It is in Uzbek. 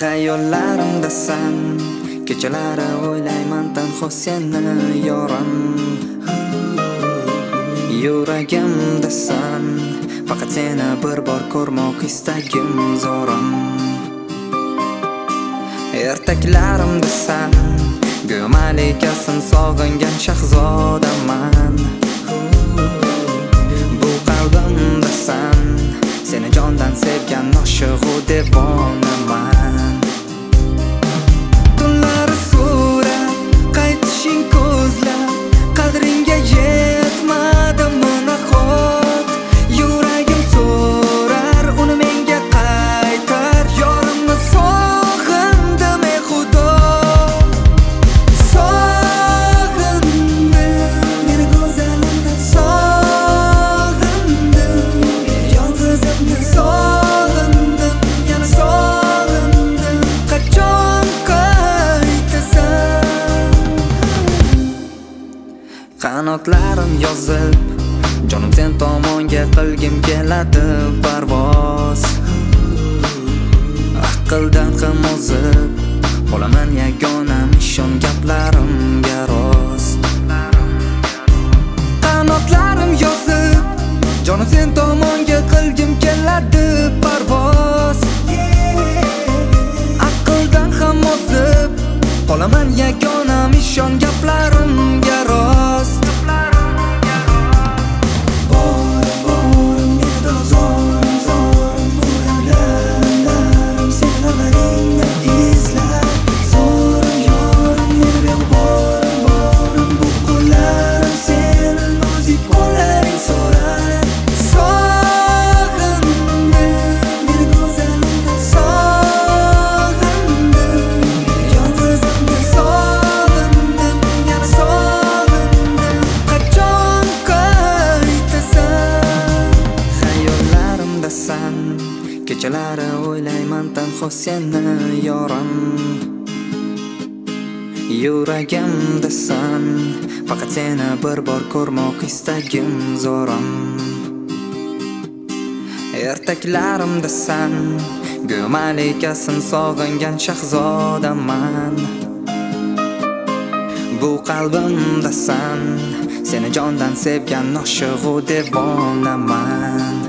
Xayollarimdasan, kechalari o'ylayman tanho seni yorim. Yuragimdasan, faqat seni bir bor ko'rmoq istagim zorim. Ertaklarimdasan, go'yo malikasin sog'ingan shahzodaman. Bu qalbimdasan, seni jondan sevgan oshiq-u devonaman. Tunlari so'rab, qaytishing ko'zlab, qadringga yetmadimmi nahot? Yuragim so'rar, uni menga qaytar, yorimni sog'indim ey Xudo. Sog'indim, meni go'zalimni sog'indim, yolg'izimni sog'indim, yana sog'indim. Qachon qaytasan? Qanotlarim yozib, jonim sen tomonga qilgim keladi parvoz. Aqldan ham ozib, qolaman yagonam ishon gaplarimga rost. Qanotlarim yozib, jonim sen tomonga qilgim keladi parvoz. Aqldan ham ozib, qolaman yagonam ishon gaplarimga rost. Kechalari o'ylayman tanho seni yorim. Yuragimdasan, faqat seni bir bor ko'rmoq istagim zorim. Ertaklarimdasan, go'yo malikasin sog'ingan shahzodaman. Bu qalbimdasan, seni jondan sevgan oshiq-u devonaman.